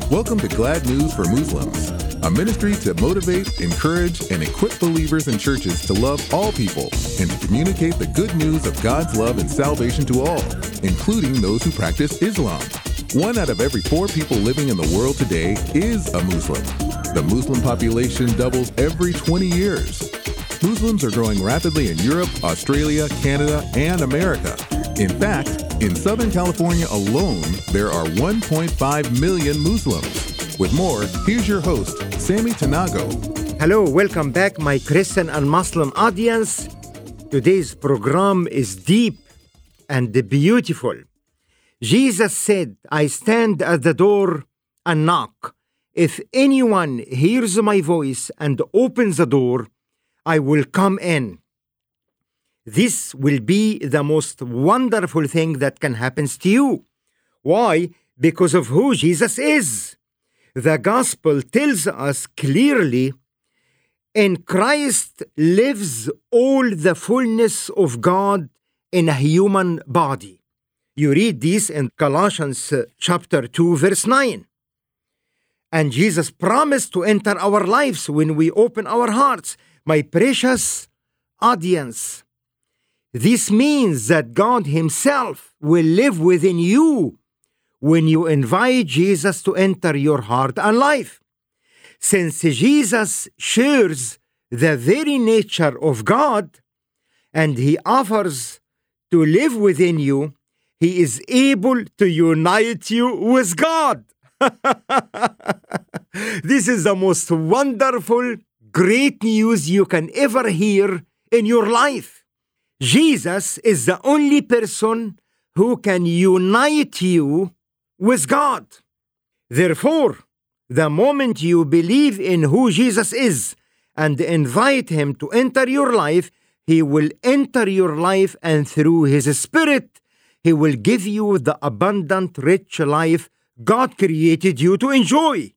Welcome to Glad News for Muslims, a ministry to motivate, encourage, and equip believers in churches to love all people and to communicate the good news of God's love and salvation to all, including those who practice Islam. 1 out of every 4 people living in the world today is a Muslim. The Muslim population doubles every 20 years. Muslims are growing rapidly in Europe, Australia, Canada, and America. In fact, in Southern California alone, there are 1.5 million Muslims. With more, here's your host, Sammy Tanago. Hello, welcome back, my Christian and Muslim audience. Today's program is deep and beautiful. Jesus said, I stand at the door and knock. If anyone hears my voice and opens the door, I will come in. This will be the most wonderful thing that can happen to you. Why? Because of who Jesus is. The gospel tells us clearly, in Christ lives all the fullness of God in a human body. You read this in Colossians chapter 2, verse 9. And Jesus promised to enter our lives when we open our hearts. My precious audience, this means that God Himself will live within you when you invite Jesus to enter your heart and life. Since Jesus shares the very nature of God and He offers to live within you, He is able to unite you with God. This is the most wonderful, great news you can ever hear in your life. Jesus is the only person who can unite you with God. Therefore, the moment you believe in who Jesus is and invite Him to enter your life, He will enter your life, and through His Spirit, He will give you the abundant, rich life God created you to enjoy.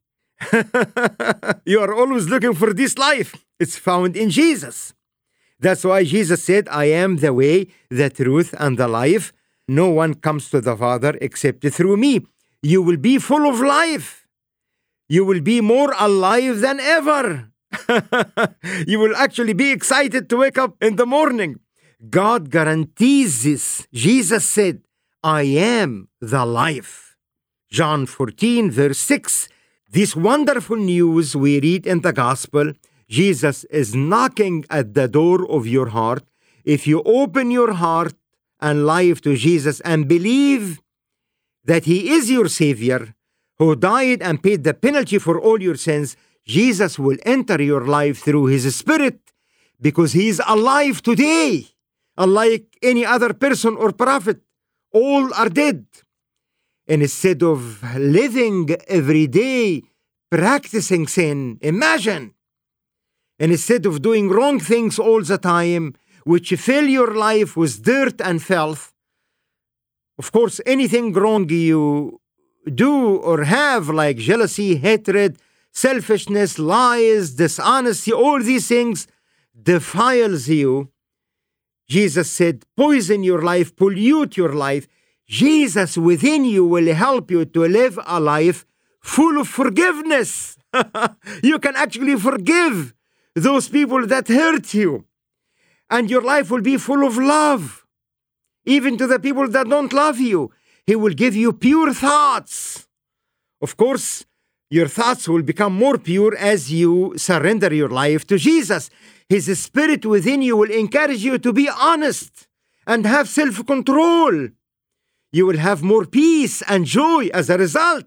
You are always looking for this life. It's found in Jesus. That's why Jesus said, I am the way, the truth, and the life. No one comes to the Father except through me. You will be full of life. You will be more alive than ever. You will actually be excited to wake up in the morning. God guarantees this. Jesus said, I am the life. John 14, verse 6. This wonderful news we read in the gospel, Jesus is knocking at the door of your heart. If you open your heart and life to Jesus and believe that He is your Savior, who died and paid the penalty for all your sins, Jesus will enter your life through His Spirit, because He is alive today. Unlike any other person or prophet, all are dead. And instead of living every day practicing sin, imagine. And instead of doing wrong things all the time, which fill your life with dirt and filth, of course, anything wrong you do or have, like jealousy, hatred, selfishness, lies, dishonesty, all these things defiles you. Jesus said, poison your life, pollute your life. Jesus within you will help you to live a life full of forgiveness. You can actually forgive those people that hurt you. And your life will be full of love, even to the people that don't love you. He will give you pure thoughts. Of course, your thoughts will become more pure as you surrender your life to Jesus. His Spirit within you will encourage you to be honest and have self-control. You will have more peace and joy as a result.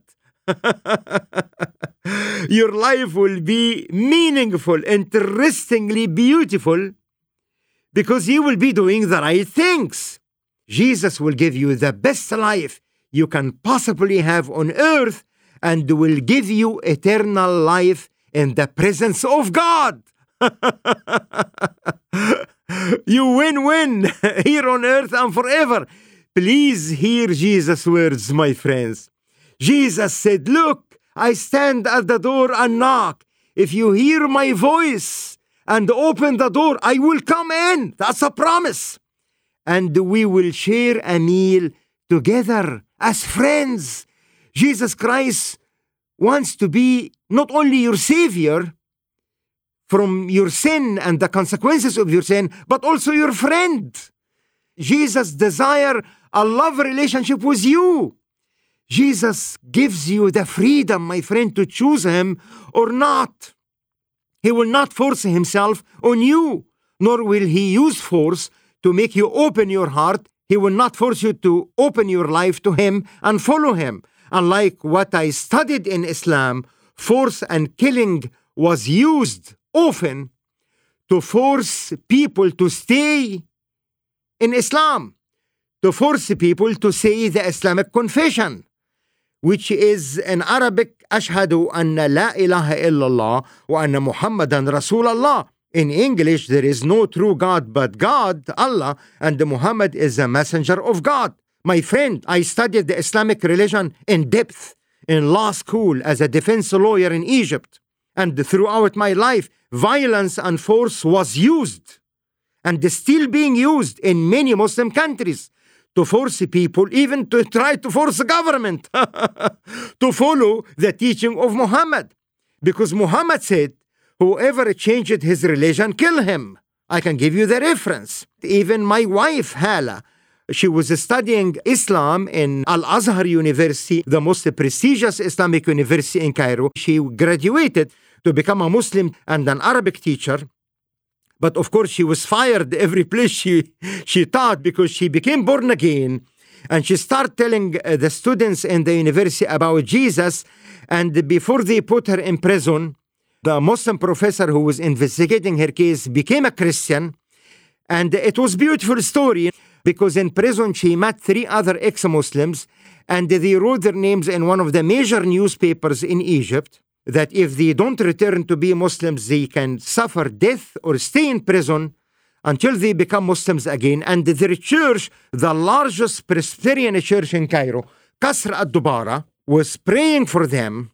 Your life will be meaningful, interestingly beautiful, because you will be doing the right things. Jesus will give you the best life you can possibly have on earth, and will give you eternal life in the presence of God. You win-win here on earth and forever. Please hear Jesus' words, my friends. Jesus said, look, I stand at the door and knock. If you hear my voice and open the door, I will come in. That's a promise. And we will share a meal together as friends. Jesus Christ wants to be not only your savior from your sin and the consequences of your sin, but also your friend. Jesus desires a love relationship with you. Jesus gives you the freedom, my friend, to choose him or not. He will not force himself on you, nor will he use force to make you open your heart. He will not force you to open your life to him and follow him. Unlike what I studied in Islam, force and killing was used often to force people to stay in Islam, to force people to say the Islamic confession, which is in Arabic, Ashhadu anna la ilaha illallah wa anna Muhammadan Rasulallah. In English, there is no true God but God, Allah, and Muhammad is a messenger of God. My friend, I studied the Islamic religion in depth in law school as a defense lawyer in Egypt. And throughout my life, violence and force was used and is still being used in many Muslim countries to force people, even to try to force the government to follow the teaching of Muhammad. Because Muhammad said, whoever changed his religion, kill him. I can give you the reference. Even my wife, Hala, she was studying Islam in Al-Azhar University, the most prestigious Islamic university in Cairo. She graduated to become a Muslim and an Arabic teacher. But of course, she was fired every place she taught because she became born again. And she started telling the students in the university about Jesus. And before they put her in prison, the Muslim professor who was investigating her case became a Christian. And it was a beautiful story because in prison she met 3 other ex-Muslims and they wrote their names in one of the major newspapers in Egypt that if they don't return to be Muslims, they can suffer death or stay in prison until they become Muslims again. And their church, the largest Presbyterian church in Cairo, Qasr ad-Dubara, was praying for them.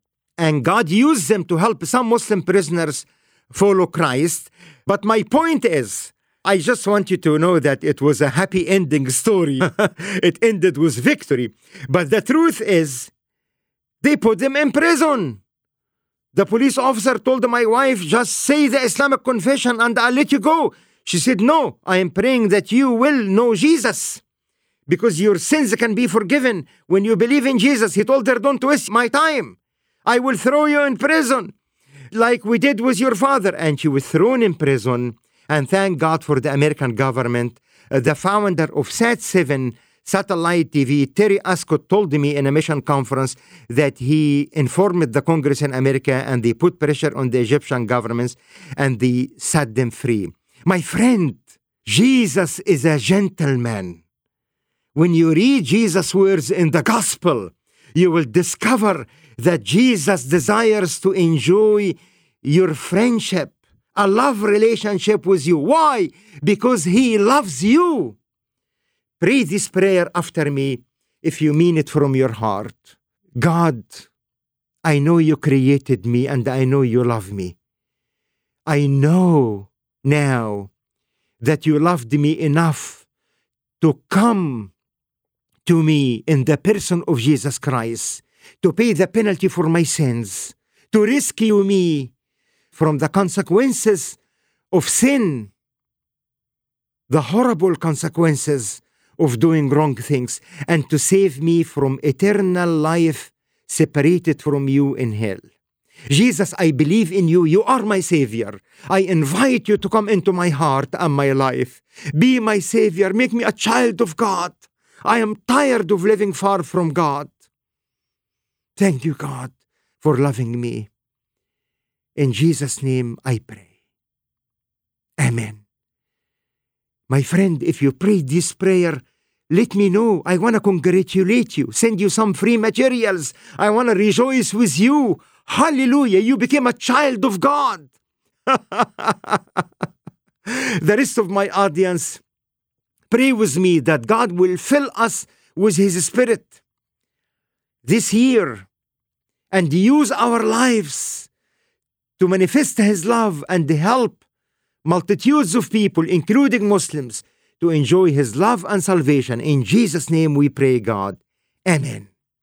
And God used them to help some Muslim prisoners follow Christ. But my point is, I just want you to know that it was a happy ending story. It ended with victory. But the truth is, they put them in prison. The police officer told my wife, just say the Islamic confession and I'll let you go. She said, no, I am praying that you will know Jesus because your sins can be forgiven when you believe in Jesus. He told her, don't waste my time. I will throw you in prison like we did with your father. And she was thrown in prison. And thank God for the American government. The founder of Sat7 satellite TV, Terry Ascott, told me in a mission conference that he informed the Congress in America and they put pressure on the Egyptian governments and they set them free. My friend, Jesus is a gentleman. When you read Jesus' words in the gospel, you will discover that Jesus desires to enjoy your friendship, a love relationship with you. Why? Because he loves you. Pray this prayer after me if you mean it from your heart. God, I know you created me and I know you love me. I know now that you loved me enough to come to me in the person of Jesus Christ, to pay the penalty for my sins, to rescue me from the consequences of sin, the horrible consequences of doing wrong things, and to save me from eternal life separated from you in hell. Jesus, I believe in you. You are my Savior. I invite you to come into my heart and my life. Be my Savior. Make me a child of God. I am tired of living far from God. Thank you, God, for loving me. In Jesus' name I pray. Amen. My friend, if you prayed this prayer, let me know. I want to congratulate you, send you some free materials. I want to rejoice with you. Hallelujah, you became a child of God. The rest of my audience, pray with me that God will fill us with His Spirit this year and use our lives to manifest His love and help multitudes of people, including Muslims, to enjoy His love and salvation. In Jesus' name we pray, God. Amen.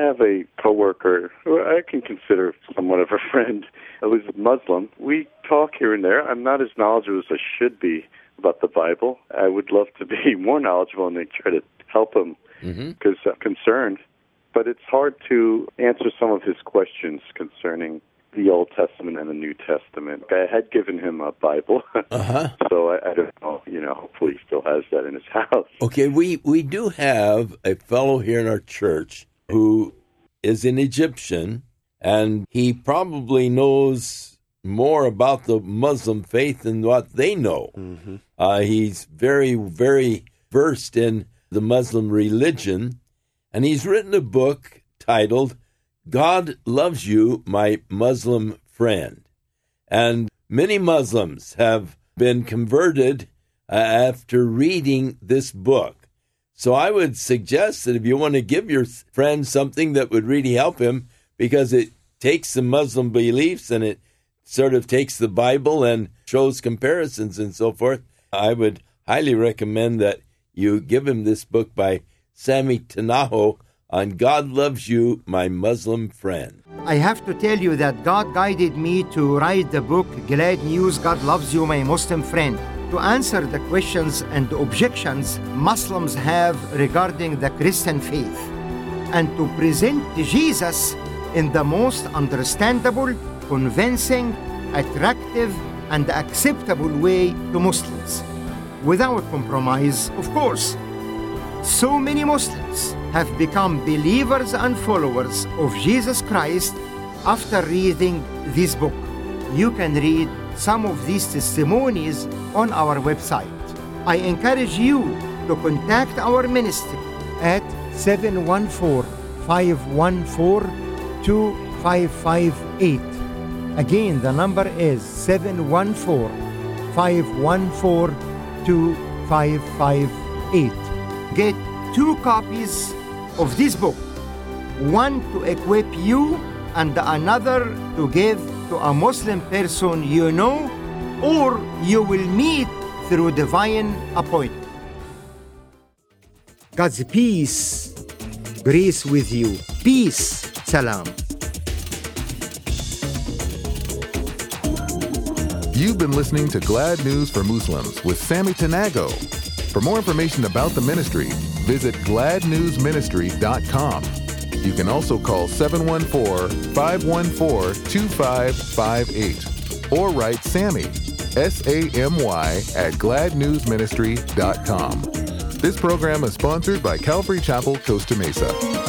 have a coworker who I can consider somewhat of a friend who's Muslim. We talk here and there. I'm not as knowledgeable as I should be about the Bible. I would love to be more knowledgeable and try to help him because I'm concerned. But it's hard to answer some of his questions concerning the Old Testament and the New Testament. I had given him a Bible, so I don't know, hopefully he still has that in his house. Okay, we do have a fellow here in our church who is an Egyptian, and he probably knows more about the Muslim faith than what they know. He's very, very versed in the Muslim religion, and he's written a book titled God Loves You, My Muslim Friend. And many Muslims have been converted after reading this book. So I would suggest that if you want to give your friend something that would really help him, because it takes the Muslim beliefs and it sort of takes the Bible and shows comparisons and so forth, I would highly recommend that you give him this book by Sammy Tanaho on God Loves You, My Muslim Friend. I have to tell you that God guided me to write the book, Glad News, God Loves You, My Muslim Friend, to answer the questions and objections Muslims have regarding the Christian faith, and to present Jesus in the most understandable, convincing, attractive, and acceptable way to Muslims, without compromise, of course. So many Muslims have become believers and followers of Jesus Christ after reading this book. You can read some of these testimonies on our website. I encourage you to contact our ministry at 714-514-2558. Again, the number is 714-514-2558. Get 2 copies of this book, one to equip you and another to give to a Muslim person you know or you will meet through divine appointment. God's peace, grace with you. Peace, salam. You've been listening to Glad News for Muslims with Sammy Tanago. For more information about the ministry, visit gladnewsministry.com. You can also call 714-514-2558 or write Sammy, SAMY, at gladnewsministry.com. This program is sponsored by Calvary Chapel, Costa Mesa.